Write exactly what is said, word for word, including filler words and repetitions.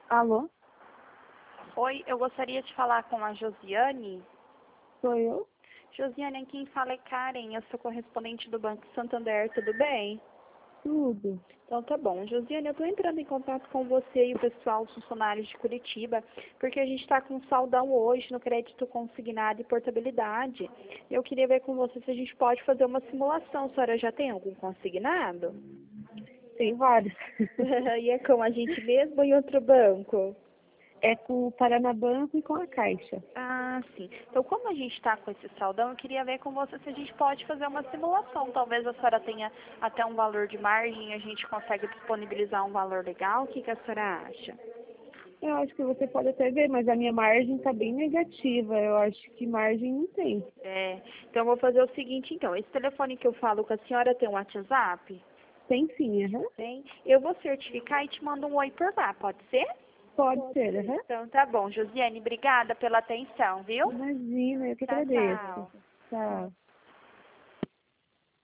Alô? Oi, eu gostaria de falar com a Josiane. Sou eu? Josiane, quem fala é Karen, eu sou correspondente do Banco Santander, tudo bem? Tudo. Então tá bom. Josiane, eu estou entrando em contato com você e o pessoal, os funcionários de Curitiba, porque a gente está com um saldão hoje no crédito consignado e portabilidade. Eu queria ver com você se a gente pode fazer uma simulação. A senhora já tem algum consignado? Tem vários. E é com a gente mesmo ou em outro banco? É com o Paranabanco e com a Caixa. Ah, sim. Então, como a gente está com esse saldão, eu queria ver com você se a gente pode fazer uma simulação. Talvez a senhora tenha até um valor de margem, a gente consegue disponibilizar um valor legal. O que, que a senhora acha? Eu acho que você pode até ver, mas a minha margem está bem negativa. Eu acho que margem não tem. É, então, eu vou fazer o seguinte, então. Esse telefone que eu falo com a senhora tem um WhatsApp? Tem sim, aham. Tem. Eu vou certificar e te mando um oi por lá, pode ser? Pode ser, aham. Então, tá bom. Josiane, obrigada pela atenção, viu? Imagina, eu que Tchau, agradeço. tchau. Tchau.